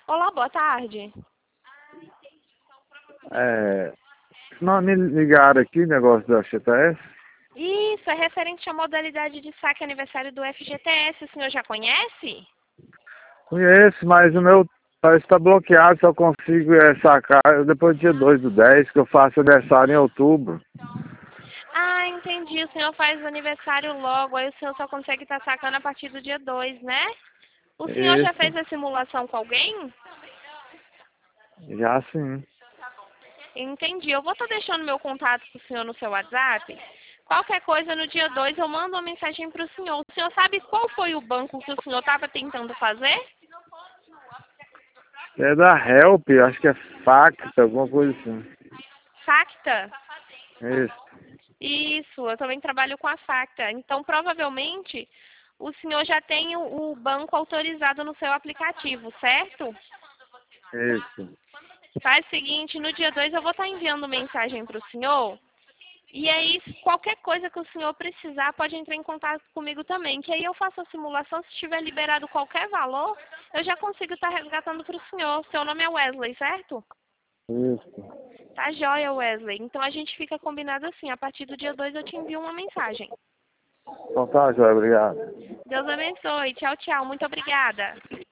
Olá, boa tarde. Não, me ligaram aqui, negócio da FGTS. Isso, é referente à modalidade de saque aniversário do FGTS. O senhor já conhece? Conheço, mas o meu parece que está bloqueado, só consigo sacar depois do dia 2/10, que eu faço aniversário em outubro. Ah, entendi. O senhor faz aniversário logo, aí o senhor só consegue estar sacando a partir do dia 2, né? O senhor já Isso, fez a simulação com alguém? já sim. Entendi. Eu vou estar deixando meu contato para o senhor no seu WhatsApp. Qualquer coisa, no dia 2 eu mando uma mensagem para o senhor. O senhor sabe qual foi o banco que o senhor estava tentando fazer? É da Help, acho que é Facta, alguma coisa assim. Facta? Isso, Isso, eu também trabalho com a Facta. Então, provavelmente, o senhor já tem o banco autorizado no seu aplicativo, certo? isso. Faz o seguinte, no dia 2 eu vou estar enviando mensagem para o senhor. E aí, qualquer coisa que o senhor precisar, pode entrar em contato comigo também. Que aí eu faço a simulação, se tiver liberado qualquer valor, eu já consigo estar resgatando para o senhor. Seu nome é Wesley, certo? Isso. Tá joia, Wesley. Então a gente fica combinado assim. A partir do dia 2 eu te envio uma mensagem. Então tá, Joia, obrigado. Deus abençoe. Tchau, tchau. Muito obrigada.